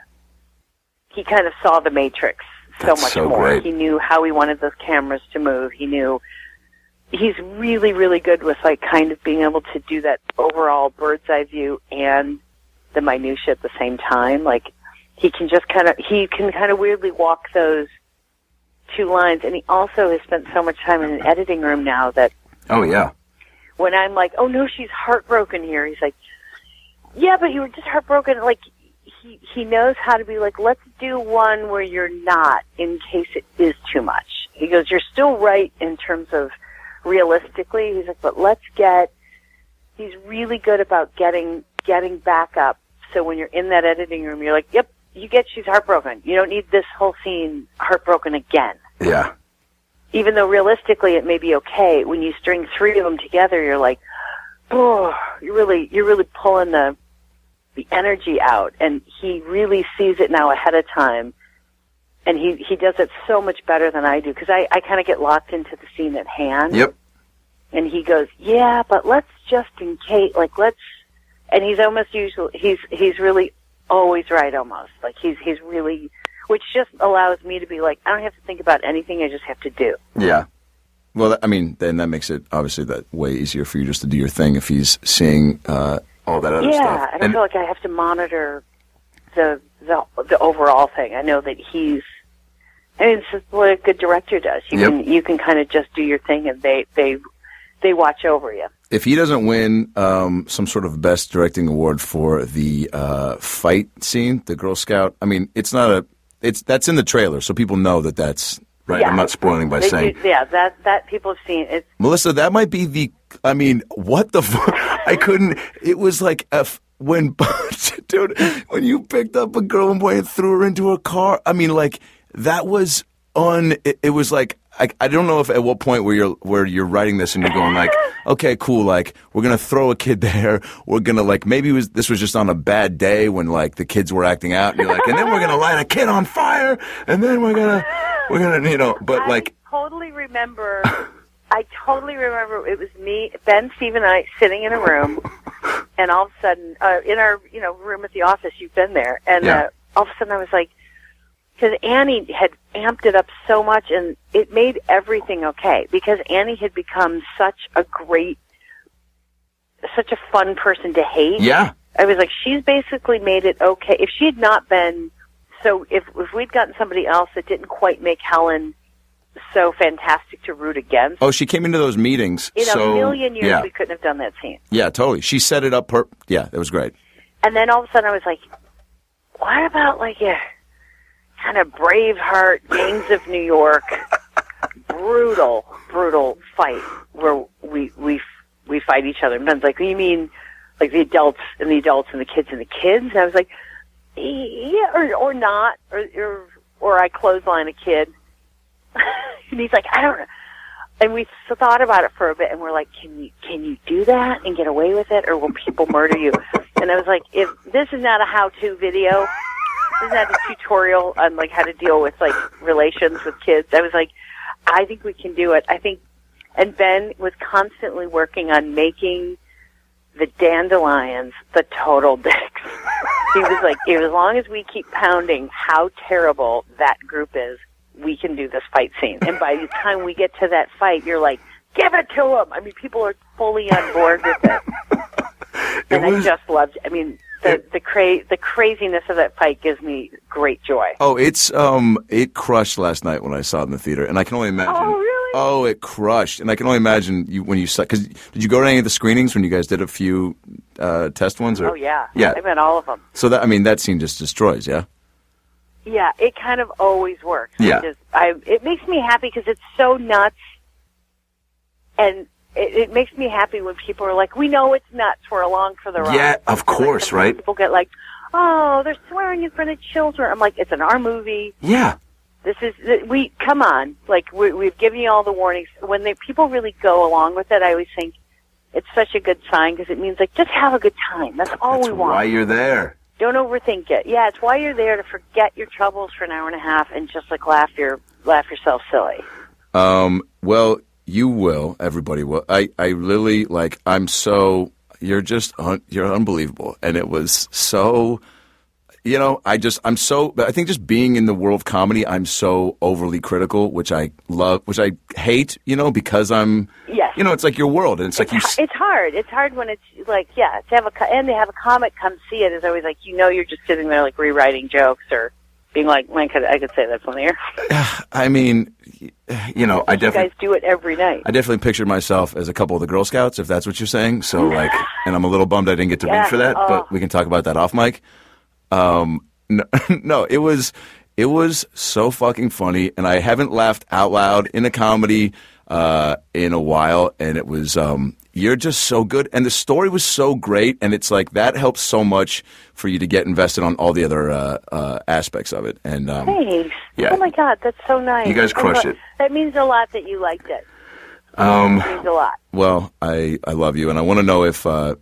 he kind of saw the Matrix so That's much so more. great. He knew how he wanted those cameras to move. He knew, he's really, really good with like kind of being able to do that overall bird's eye view and the minutia at the same time. Like he can just kind of, he can kind of weirdly walk those two lines. And he also has spent so much time in an editing room now that, oh, yeah. when I'm like, oh, no, she's heartbroken here, he's like, yeah, but you were just heartbroken. Like, he he knows how to be like, let's do one where you're not in case it is too much. He goes, you're still right in terms of realistically. He's like, but let's get, he's really good about getting getting back up. So when you're in that editing room, you're like, yep, you get she's heartbroken. You don't need this whole scene heartbroken again. Yeah. Even though realistically it may be okay, when you string three of them together, you're like, oh, you're really, you're really pulling the, the energy out, and he really sees it now ahead of time. And he, he does it so much better than I do, because I, I kind of get locked into the scene at hand. Yep. And he goes, yeah, but let's just in case, like, let's, and he's almost usually, he's, he's really always right almost. Like, he's, he's really, which just allows me to be like, I don't have to think about anything, I just have to do. Yeah. Well, I mean, then that makes it, obviously, that way easier for you just to do your thing if he's seeing uh, all that other yeah, stuff. Yeah, and I feel like I have to monitor the, the, the overall thing. I know that he's, I mean, this is what a good director does. You yep. can you can kind of just do your thing, and they they they watch over you. If he doesn't win um, some sort of best directing award for the uh, fight scene, the Girl Scout, I mean, it's not a it's that's in the trailer, so people know that that's right. Yeah. I'm not spoiling by they saying, do, yeah, that that people have seen it. Melissa, that might be the. I mean, what the fuck? I couldn't. It was like a. When dude, when you picked up a girl and boy and threw her into a car. I mean, like. That was on. It, it was like I, I don't know if at what point where you're where you're writing this and you're going like, okay, cool, like we're gonna throw a kid there. We're gonna like maybe it was, this was just on a bad day when like the kids were acting out. And you're like, and then we're gonna light a kid on fire, and then we're gonna we're gonna you know. But I like, totally remember. I totally remember it was me, Ben, Steve, and I sitting in a room, and all of a sudden, uh, in our you know room at the office, you've been there, and yeah. uh, all of a sudden I was like. Because Annie had amped it up so much, and it made everything okay. Because Annie had become such a great, such a fun person to hate. Yeah. I was like, she's basically made it okay. If she had not been, so if if we'd gotten somebody else that didn't quite make Helen so fantastic to root against. Oh, she came into those meetings. In so, a million years, yeah. we couldn't have done that scene. Yeah, totally. She set it up. Per- yeah, that was great. And then all of a sudden I was like, what about like a kind of Braveheart, Gangs of New York, brutal, brutal fight where we we we fight each other. And Ben's like, you mean like the adults and the adults and the kids and the kids? And I was like, yeah, or or not, or or, or I clothesline a kid. And he's like, I don't know. And we thought about it for a bit, and we're like, can you can you do that and get away with it, or will people murder you? And I was like, if this is not a how-to video. Isn't that a tutorial on like how to deal with like relations with kids? I was like, I think we can do it. I think, and Ben was constantly working on making the dandelions the total dicks. He was like, as long as we keep pounding how terrible that group is, we can do this fight scene. And by the time we get to that fight, you're like, give it to them. I mean, people are fully on board with it. And was... I just loved. I mean. The the, cra- the craziness of that fight gives me great joy. Oh, it's um, it crushed last night when I saw it in the theater, and I can only imagine. Oh, really? Oh, it crushed, and I can only imagine you when you saw. Because did you go to any of the screenings when you guys did a few uh, test ones? Or? Oh yeah, yeah. I meant all of them. So that I mean, that scene just destroys, yeah. Yeah, it kind of always works. Yeah, just, I it makes me happy because it's so nuts, and. It, it makes me happy when people are like, we know it's nuts, we're along for the ride. Yeah, of course, like, right? People get like, oh, they're swearing in front of children. I'm like, it's an R movie. Yeah. This is, we, come on. Like, we, we've given you all the warnings. When they people really go along with it, I always think it's such a good sign because it means, like, just have a good time. That's all That's we want. why you're there. Don't overthink it. Yeah, it's why you're there to forget your troubles for an hour and a half and just, like, laugh your laugh yourself silly. Um, well... You will. Everybody will. I, I really, like, I'm so, you're just, un, you're unbelievable. And it was so, you know, I just, I'm so, I think just being in the world of comedy, I'm so overly critical, which I love, which I hate, you know, because I'm, yes. you know, it's like your world. And it's, it's like you. It's hard. It's hard when it's like, yeah, to have a, and to have a comic come see it is always like, you know, you're just sitting there, like, rewriting jokes or being like, man, could, I could say that from here. I mean, you know, I definitely. You guys do it every night. I definitely pictured myself as a couple of the Girl Scouts, if that's what you're saying. So, like, and I'm a little bummed I didn't get to yeah, read for that, oh. but we can talk about that off mic. Um, no, no, it was, it was so fucking funny, and I haven't laughed out loud in a comedy uh, in a while, and it was, um, you're just so good, and the story was so great, and it's like that helps so much for you to get invested on all the other uh, uh, aspects of it. And um, thanks. Yeah. Oh my God, that's so nice. You guys crushed it. That means a lot that you liked it. Um, it means a lot. Well, I, I love you, and I want to know if uh,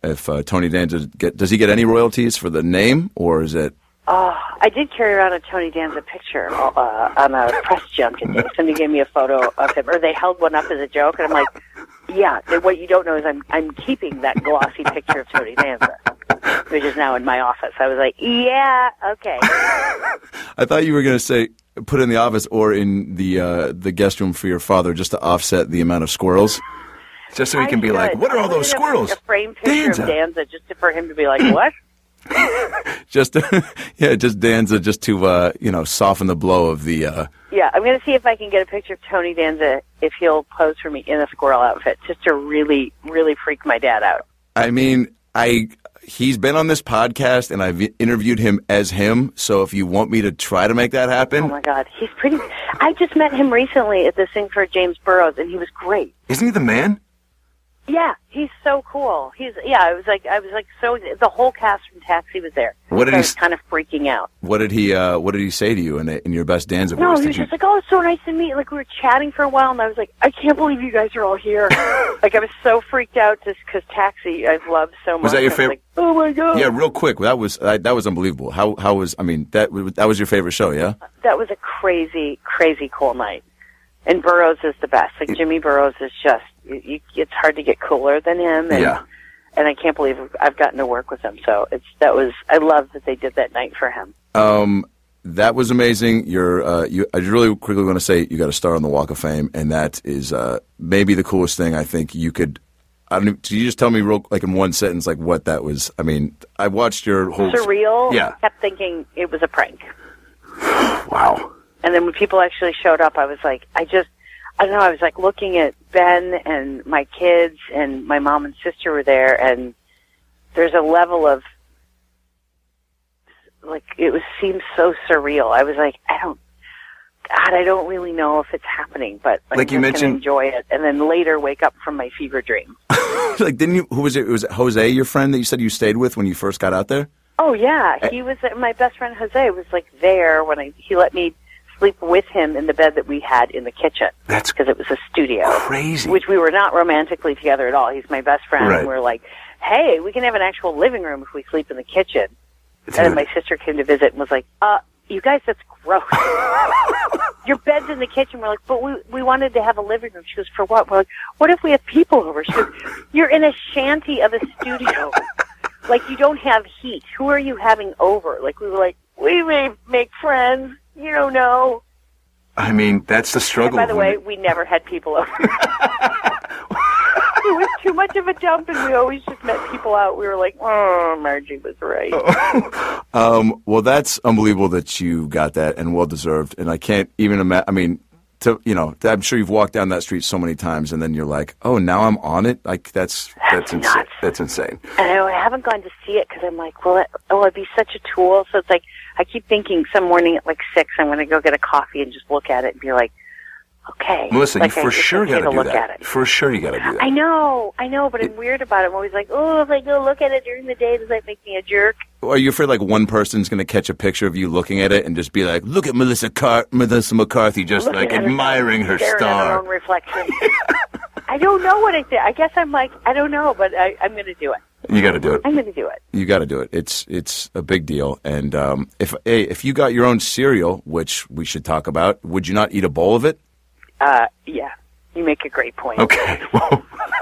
if uh, Tony Danza get, does he get any royalties for the name, or is it? Oh, I did carry around a Tony Danza picture uh, on a press junket. Somebody gave me a photo of him, or they held one up as a joke, and I'm like, yeah. What you don't know is I'm I'm keeping that glossy picture of Tony Danza, which is now in my office. I was like, yeah, okay. I thought you were going to say put it in the office or in the uh, the guest room for your father, just to offset the amount of squirrels. Just so he can I be should. like, what are all those squirrels? A framed picture Danza. of Danza, just to, for him to be like, what? just to, yeah, just Danza, just to uh, you know, soften the blow of the. Uh, yeah, I'm going to see if I can get a picture of Tony Danza if he'll pose for me in a squirrel outfit, just to really, really freak my dad out. I mean, I he's been on this podcast, and I've interviewed him as him. So if you want me to try to make that happen, oh my God, he's pretty. I just met him recently at this thing for James Burrows, and he was great. Isn't he the man? Yeah, he's so cool. He's yeah. I was like, I was like, so the whole cast from Taxi was there. What did so he? I was kind of freaking out. What did he? Uh, what did he say to you in, in your best Danza voice? No, he did was you... just like, oh, it's so nice to meet you. Like we were chatting for a while, and I was like, I can't believe you guys are all here. Like I was so freaked out just because Taxi I've loved so much. Was that your favorite? Like, oh my God! Yeah, real quick. That was uh, that was unbelievable. How how was? I mean, that that was your favorite show, yeah? That was a crazy, crazy cool night. And Burrows is the best. Like Jimmy Burrows is just. You, you, it's hard to get cooler than him, and yeah. and I can't believe I've gotten to work with him. So it's that was I love that they did that night for him. Um, that was amazing. You're, uh, you. I just really quickly want to say you got a star on the Walk of Fame, and that is uh, maybe the coolest thing I think you could. I don't. Can you just tell me real like in one sentence like what that was? I mean, I watched your whole surreal. Yeah, I kept thinking it was a prank. Wow. And then when people actually showed up, I was like, I just. I don't know, I was like looking at Ben and my kids and my mom and sister were there, and there's a level of, like, it was seemed so surreal. I was like, I don't, God, I don't really know if it's happening, but I'm like you just mentioned, enjoy it, and then later wake up from my fever dream. Like, didn't you, who was it, was it Jose, your friend that you said you stayed with when you first got out there? Oh, yeah, he was, my best friend Jose was, like, there when I, he let me sleep with him in the bed that we had in the kitchen. That's because it was a studio. Crazy. Which we were not romantically together at all. He's my best friend. Right. And we were like, hey, we can have an actual living room if we sleep in the kitchen. Dude. And then my sister came to visit and was like, uh, you guys, that's gross. Your bed's in the kitchen. We're like, but we we wanted to have a living room. She goes, for what? We're like, what if we have people over? She goes, you're in a shanty of a studio. Like, you don't have heat. Who are you having over? Like, we were like, we may make friends. You don't know. I mean, that's the struggle. And by the way, we never had people over. It was too much of a dump, and we always just met people out. We were like, oh, Margie was right. um, well, that's unbelievable that you got that, and well-deserved. And I can't even imagine, I mean, to, you know, I'm sure you've walked down that street so many times, and then you're like, oh, now I'm on it? Like, that's that's, that's insane. That's insane. And I haven't gone to see it because I'm like, well, it, oh, I'd be such a tool. So it's like, I keep thinking some morning at like six, I'm going to go get a coffee and just look at it and be like, okay. Melissa, like, you for sure okay got to do look that. At it. For sure you got to do that. I know, I know, but I'm it, weird about it. I'm always like, oh, if I go look at it during the day, does that make me a jerk? Are you afraid like one person's going to catch a picture of you looking at it and just be like, look at Melissa Car- Melissa McCarthy just looking like admiring her, her star. At her own reflection. I don't know what I think. I guess I'm like, I don't know, but I, I'm going to do it. You got to do it. I'm going to do it. You got to do it. It's it's a big deal. And um, if hey, if you got your own cereal, which we should talk about, would you not eat a bowl of it? Uh, yeah. You make a great point. Okay. Well,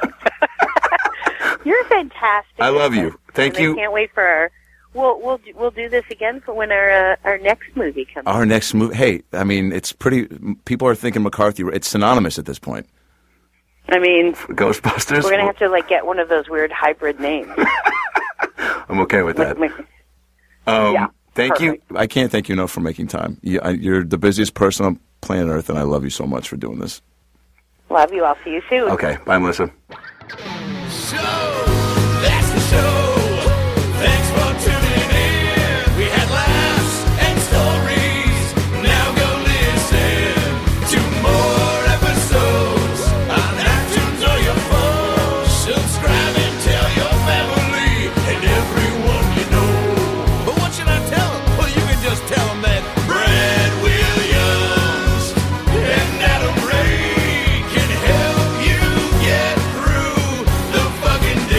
you're fantastic. I love you. Thank and you. I can't wait for our. We'll we'll do, we'll do this again for when our uh, our next movie comes. Our next movie. Hey, I mean, it's pretty. People are thinking McCarthy. It's synonymous at this point. I mean, Ghostbusters. We're gonna have to like get one of those weird hybrid names. I'm okay with that. Like, um, yeah, thank perfect. you. I can't thank you enough for making time. You, I, you're the busiest person on planet Earth, and I love you so much for doing this. Love you. I'll see you soon. Okay. Bye, Melissa. So, that's the show. Thanks for tuning in. We had laughs and stories. Now go listen to more episodes on iTunes or your phone. Subscribe and tell your family and everyone you know. But what should I tell them? Well, you can just tell them that Brad Williams and Adam Ray can help you get through the fucking day.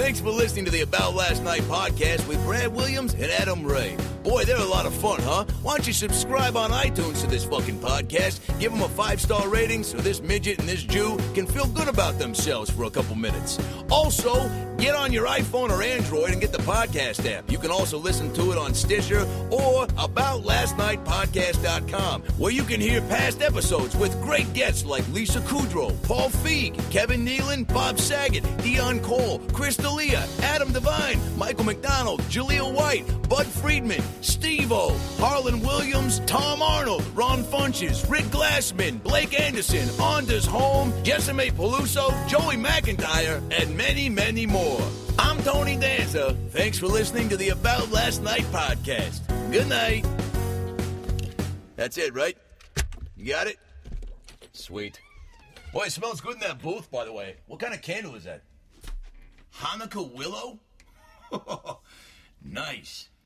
Thanks for listening to the About Last Night podcast with Brad Williams and Adam Ray. Boy, they're a lot of fun, huh? Why don't you subscribe on iTunes to this fucking podcast? Give them a five-star rating so this midget and this Jew can feel good about themselves for a couple minutes. Also, get on your iPhone or Android and get the podcast app. You can also listen to it on Stitcher or about last night podcast dot com, where you can hear past episodes with great guests like Lisa Kudrow, Paul Feig, Kevin Nealon, Bob Saget, Dion Cole, Chris D'Elia, Adam Devine, Michael McDonald, Jaleel White, Bud Friedman, Steve-O, Harlan Williams, Tom Arnold, Ron Funches, Rick Glassman, Blake Anderson, Anders Holm, Jessime Peluso, Joey McIntyre, and many, many more. I'm Tony Danza. Thanks for listening to the About Last Night podcast. Good night. That's it, right? You got it? Sweet. Boy, it smells good in that booth, by the way. What kind of candle is that? Hanukkah willow? Nice.